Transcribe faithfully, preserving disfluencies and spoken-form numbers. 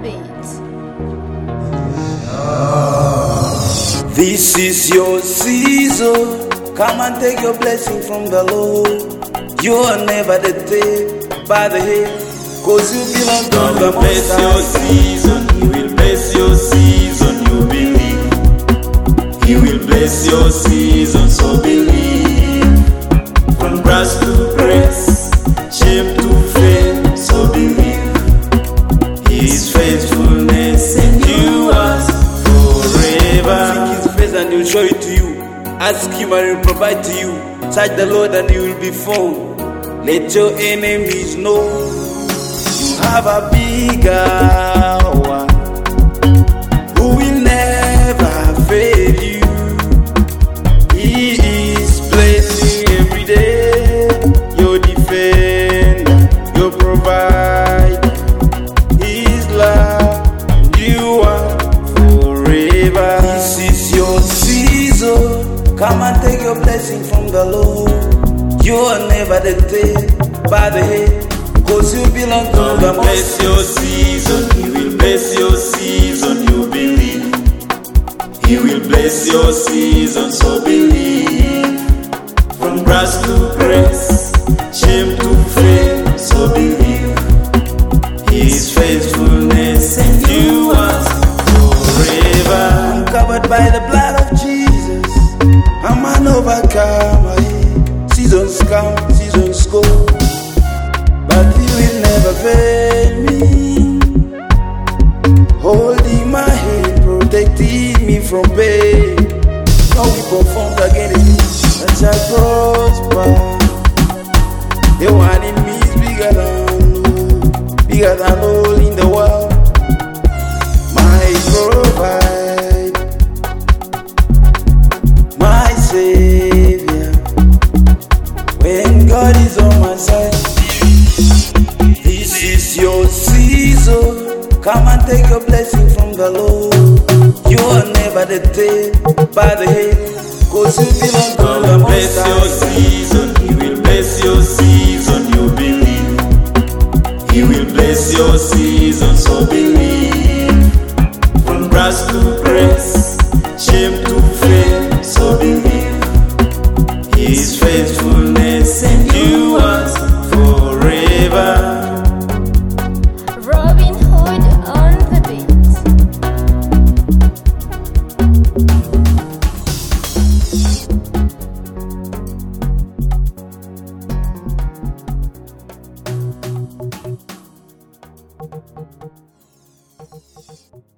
beat. This is your season. Come and take your blessing from the Lord. You are never the tail by the head, cause you belong to God the will bless Most your High. season. He will bless your season. You believe. He will bless your season. So believe. From grass to grace, shame to fame. So believe. His faithfulness endures forever. Seek His face and He will show it to you. Ask Him and He will provide to you. Search the Lord and He will be found. Let your enemies know you have a bigger one who will never fail you. He is blessing every day, your defender, your provider. His love endures forever. This is your season. Come and take your blessing from the Lord. You are never the tail by the head, cause you belong to God the will bless Most your season. He will bless your season. You believe. He will bless your season. So believe. From grass to grace, shame to fame. So believe. His faithfulness endures forever. I'm covered by the blood of Jesus. I'm an overcomer. Seasons come, seasons go, but He will never fail me. Holding my hand, protecting me from pain. No weapon formed against me that shall prosper. The one in me is bigger than, bigger than all in the world. My provide, my Savior. When God is on my side, this is your season. Come and take your blessing from the Lord. You are never the tail by the head, cause you belong to God the will Most bless your High. season. He will bless your season. You believe. He will bless your season. So believe. From grass to grace, shame to fame. So believe. His faithfulness endures forever. Robin Hood on the beat.